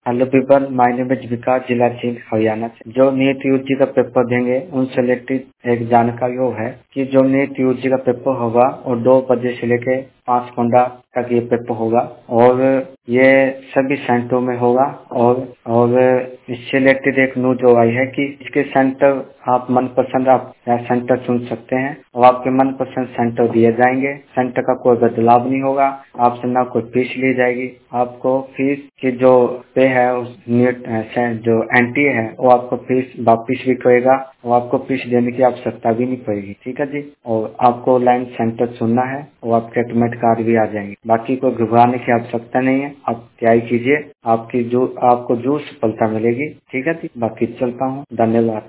Hello people, my name is Vikas, जिला जींद, हरियाणा से। जो नीट यूजी का पेपर देंगे उनसे रिलेटेड एक जानकारी वो है कि जो नीट यूजी का पेपर होगा और 2 बजे से लेके 5 घंटा तक ये पेपर होगा और ये सभी सेंटरों में होगा। और इससे रिलेटेड एक न्यूज जो आई है कि इसके सेंटर आप मनपसंद आप सेंटर चुन सकते हैं और आपके मनपसंद सेंटर दिए जाएंगे। सेंटर का कोई बदलाव नहीं होगा, आपसे ना कोई फीस ली जाएगी। आपको फीस की जो पे है उस नीट जो एनटी है वो आपको फीस वापिस भी करेगा और आपको फीस देने की आवश्यकता भी नहीं पड़ेगी। ठीक है जी। और आपको ऑनलाइन सेंटर चुनना है और आपके एडमिट कार्ड भी आ जाएंगे। बाकी कोई घबराने की आवश्यकता नहीं है, आप तैयारी कीजिए, आपको जो सफलता मिलेगी। ठीक है जी। बाकी चलता हूँ, धन्यवाद।